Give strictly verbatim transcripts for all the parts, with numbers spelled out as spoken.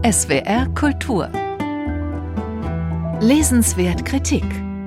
S W R Kultur. Lesenswert Kritik.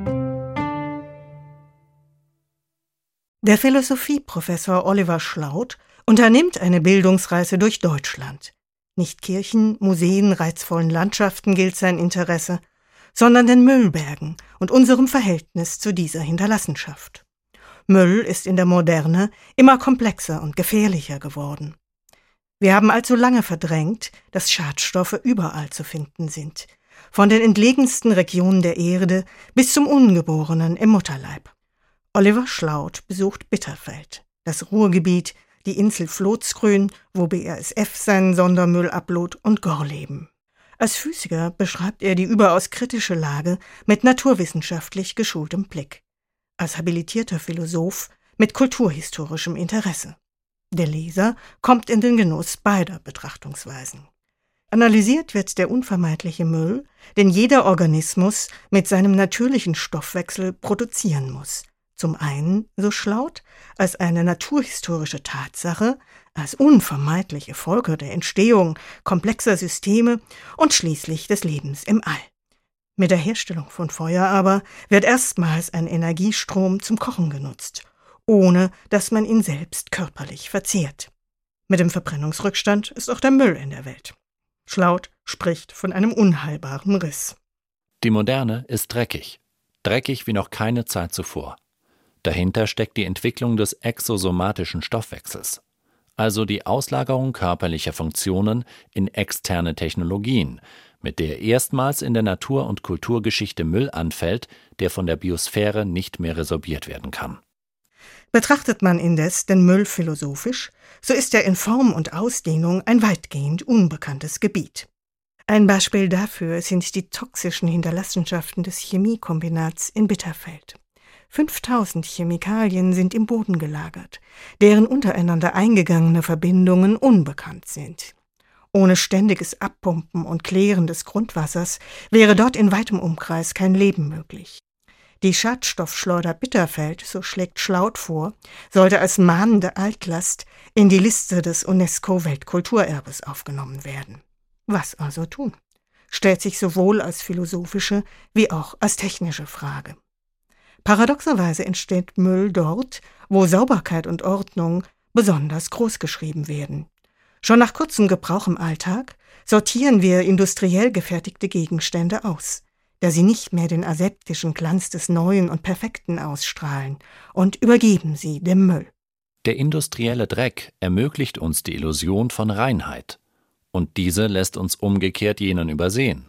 Der Philosophieprofessor Oliver Schlaut unternimmt eine Bildungsreise durch Deutschland. Nicht Kirchen, Museen, reizvollen Landschaften gilt sein Interesse, sondern den Müllbergen und unserem Verhältnis zu dieser Hinterlassenschaft. Müll ist in der Moderne immer komplexer und gefährlicher geworden. Wir haben allzu lange verdrängt, dass Schadstoffe überall zu finden sind, von den entlegensten Regionen der Erde bis zum Ungeborenen im Mutterleib. Oliver Schlaut besucht Bitterfeld, das Ruhrgebiet, die Insel Flohtsgrün, wo B A S F seinen Sondermüll ablud, und Gorleben. Als Physiker beschreibt er die überaus kritische Lage mit naturwissenschaftlich geschultem Blick. Als habilitierter Philosoph mit kulturhistorischem Interesse. Der Leser kommt in den Genuss beider Betrachtungsweisen. Analysiert wird der unvermeidliche Müll, den jeder Organismus mit seinem natürlichen Stoffwechsel produzieren muss. Zum einen, so Schlaut, als eine naturhistorische Tatsache, als unvermeidliche Folge der Entstehung komplexer Systeme und schließlich des Lebens im All. Mit der Herstellung von Feuer aber wird erstmals ein Energiestrom zum Kochen genutzt, ohne dass man ihn selbst körperlich verzehrt. Mit dem Verbrennungsrückstand ist auch der Müll in der Welt. Schlaut spricht von einem unheilbaren Riss. Die Moderne ist dreckig. Dreckig wie noch keine Zeit zuvor. Dahinter steckt die Entwicklung des exosomatischen Stoffwechsels, also die Auslagerung körperlicher Funktionen in externe Technologien, mit der erstmals in der Natur- und Kulturgeschichte Müll anfällt, der von der Biosphäre nicht mehr resorbiert werden kann. Betrachtet man indes den Müll philosophisch, so ist er in Form und Ausdehnung ein weitgehend unbekanntes Gebiet. Ein Beispiel dafür sind die toxischen Hinterlassenschaften des Chemiekombinats in Bitterfeld. fünftausend Chemikalien sind im Boden gelagert, deren untereinander eingegangene Verbindungen unbekannt sind. Ohne ständiges Abpumpen und Klären des Grundwassers wäre dort in weitem Umkreis kein Leben möglich. Die Schadstoffschleuder Bitterfeld, so schlägt Schlaut vor, sollte als mahnende Altlast in die Liste des UNESCO-Weltkulturerbes aufgenommen werden. Was also tun? Stellt sich sowohl als philosophische wie auch als technische Frage. Paradoxerweise entsteht Müll dort, wo Sauberkeit und Ordnung besonders großgeschrieben werden. Schon nach kurzem Gebrauch im Alltag sortieren wir industriell gefertigte Gegenstände aus, da sie nicht mehr den aseptischen Glanz des Neuen und Perfekten ausstrahlen, und übergeben sie dem Müll. Der industrielle Dreck ermöglicht uns die Illusion von Reinheit, und diese lässt uns umgekehrt jenen übersehen.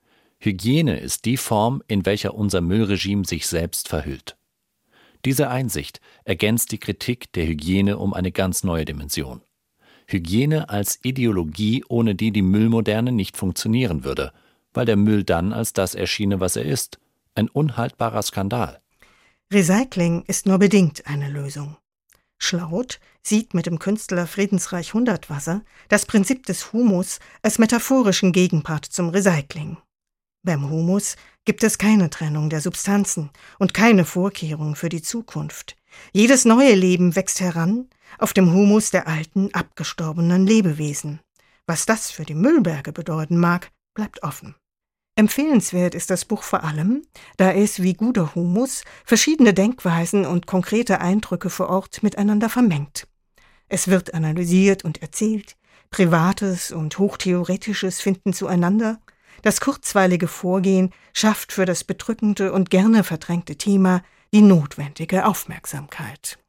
Hygiene ist die Form, in welcher unser Müllregime sich selbst verhüllt. Diese Einsicht ergänzt die Kritik der Hygiene um eine ganz neue Dimension. Hygiene als Ideologie, ohne die die Müllmoderne nicht funktionieren würde, weil der Müll dann als das erschiene, was er ist. Ein unhaltbarer Skandal. Recycling ist nur bedingt eine Lösung. Schlaut sieht mit dem Künstler Friedensreich Hundertwasser das Prinzip des Humus als metaphorischen Gegenpart zum Recycling. Beim Humus gibt es keine Trennung der Substanzen und keine Vorkehrung für die Zukunft. Jedes neue Leben wächst heran auf dem Humus der alten, abgestorbenen Lebewesen. Was das für die Müllberge bedeuten mag, bleibt offen. Empfehlenswert ist das Buch vor allem, da es wie guter Humus verschiedene Denkweisen und konkrete Eindrücke vor Ort miteinander vermengt. Es wird analysiert und erzählt, Privates und Hochtheoretisches finden zueinander. Das kurzweilige Vorgehen schafft für das bedrückende und gerne verdrängte Thema die notwendige Aufmerksamkeit.